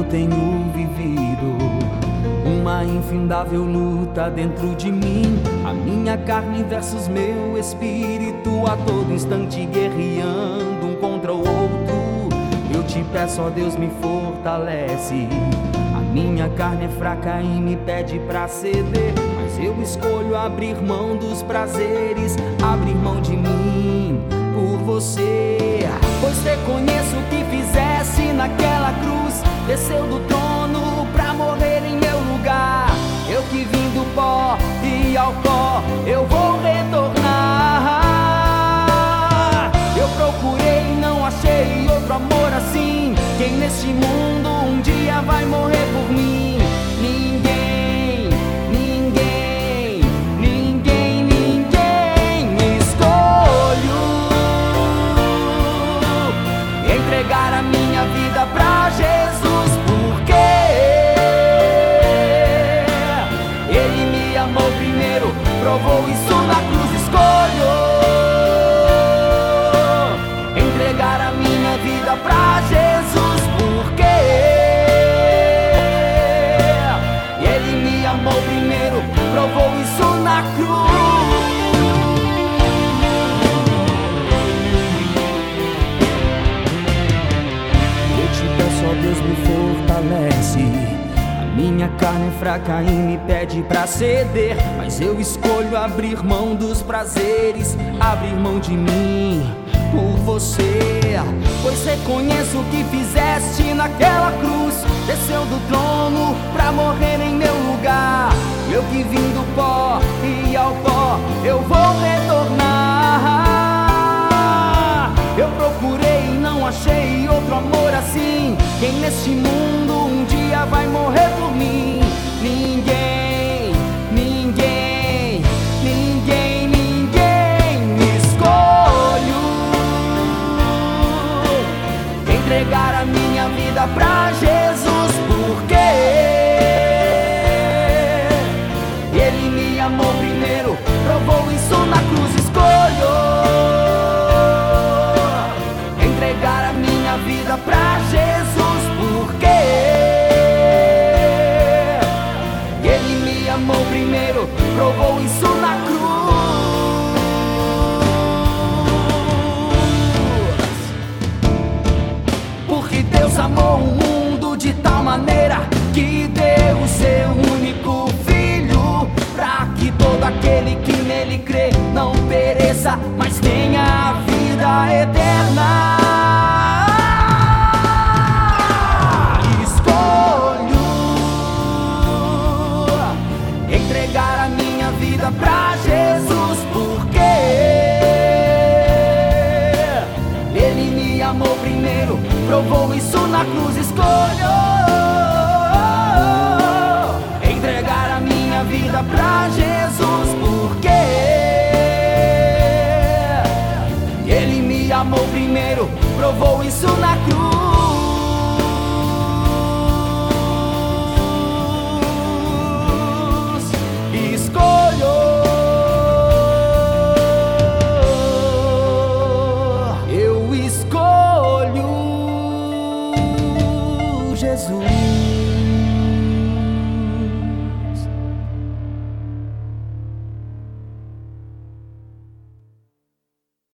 tenho vivido uma infindável luta dentro de mim. A minha carne versus meu espírito, a todo instante guerreando um contra o outro. Eu te peço, ó Deus, me fortalece. A minha carne é fraca e me pede pra ceder, mas eu escolho abrir mão dos prazeres, abrir mão de mim por você. Pois reconheço o que fizeste naquela cruz, desceu do trono pra morrer em meu lugar. Eu que vim do pó e ao pó eu vou retornar. Eu procurei e não achei outro amor assim. Quem neste mundo um dia vai morrer por mim? Ninguém, ninguém, ninguém, ninguém. Escolho entregar a minha vida pra Jesus, porque Ele me amou primeiro, provou isso na cruz. Escolho entregar a minha vida pra Jesus, porque Ele me amou primeiro, provou isso na cruz. Eu te peço, ó Deus, me fortalece. A minha carne é fraca e me pede pra ceder, mas eu escolho abrir mão dos prazeres, abrir mão de mim por você. Pois reconheço o que fizeste naquela cruz, desceu do trono pra morrer em meu lugar. Eu que vim do pó e ao pó eu vou retornar. Eu procurei e não achei outro amor assim. Quem neste mundo um dia vai morrer por mim? Ninguém, ninguém, ninguém, ninguém. Escolho entregar a minha vida pra Jesus, porque Ele me amou primeiro, provou isso na cruz. Escolho entregar a minha vida pra Jesus, porque Ele me amou primeiro, provou isso na cruz. Porque Deus amou o mundo de tal maneira que deu o seu único Filho, pra que todo aquele que nele crê não pereça, mas tenha a vida eterna. Escolho entregar a minha vida pra Jesus, porque Ele me amou primeiro, provou isso na cruz. Escolho entregar a minha vida pra Jesus, porque Ele me amou primeiro, provou isso na cruz.